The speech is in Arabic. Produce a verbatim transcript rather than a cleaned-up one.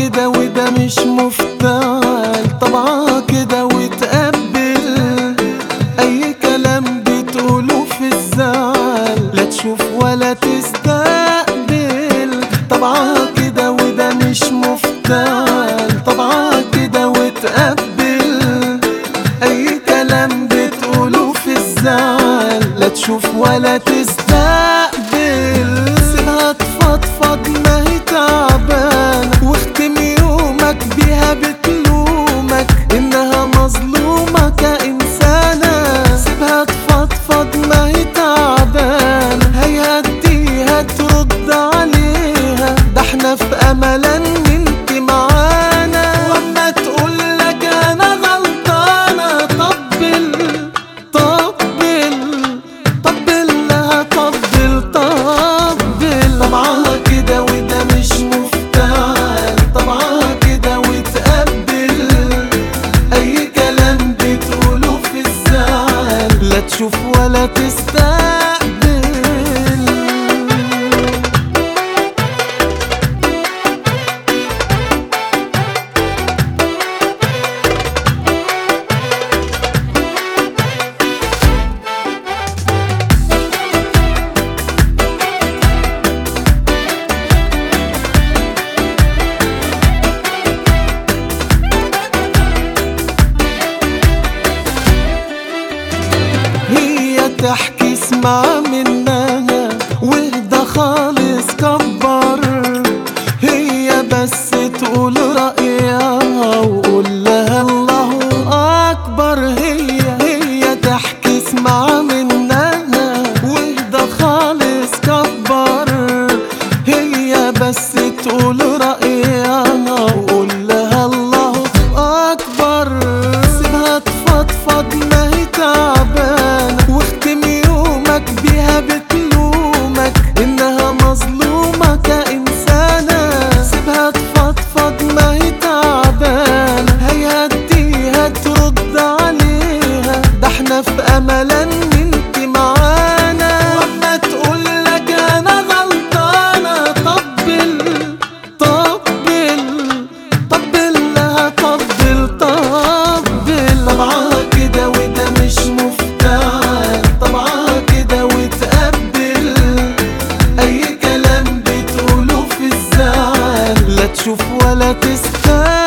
كده وده مش مفتعل، طبعا كده وتقبل اي كلام بتقوله في الزعل، لا تشوف ولا تستقبل. طبعا كده وده مش مفتعل، طبعا كده وتقبل اي كلام بتقوله في الزعل، لا تشوف ولا تستقبل. سيبها تفضفض ما هي تعبانة، واختم يومك بيها بتلومك انها مظلومة كإنسانة. سيبها تفضفض ما هي تعبانة، هيهديها ترد عليها، ده احنا في امل ان انت معانا. واما تقولك انا غلطانة طبل طبل طبل لها طبل طبل. طبعا كده وده مش مفتعل، طبعا كده وتقبل اي كلام بتقوله في الزعل، لا تشوف ولا تستقبل. تحكي اسمع منها واهدى خالص كبر، هي بس تقول رأيها وقول لها الله أكبر. هي هي تحكي اسمع منها واهدى خالص كبر، هي بس تقول رأيها وقول لها الله أكبر. سيبها تفضفض ما هي تعبانة، واختم يومك بيها بتلومك انها مظلومة كإنسانة. سيبها تفضفض ما هي تعبانة، هيهديها ترد عليها، ده احنا في امل ان انت معانا. واما تقولك انا غلطانة طبل طبل طبل لها طبل طبل. طبعا كده وده مش مفتعل، طبعا كده وتقبل اي كلام بتقوله في الزعل، لا تشوف ولا تستقبل.